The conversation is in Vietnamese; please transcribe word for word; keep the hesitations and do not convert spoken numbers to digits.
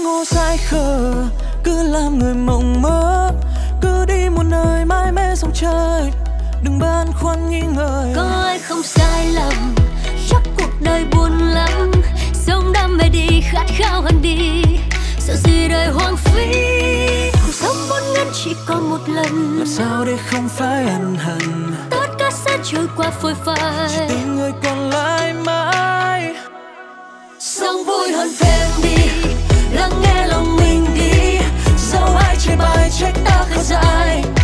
ngô dại khờ, cứ làm người mộng mơ, cứ đi một nơi mãi mê sông trời, đừng băn khoăn nghi ngờ. Có ai không sai lầm, chắc cuộc đời buồn lắm, sống đam mê đi, khát khao hơn đi, sợ gì đời hoang phí. Cuộc sống vốn ngắn chỉ còn một lần, làm sao để không phải ân hận, tất cả sẽ trôi qua phôi phai, chỉ tình người còn lại mãi. sống vui hơn thêm đi, lắng nghe lòng mình đi, dẫu ai chê bai trách ta khờ dại.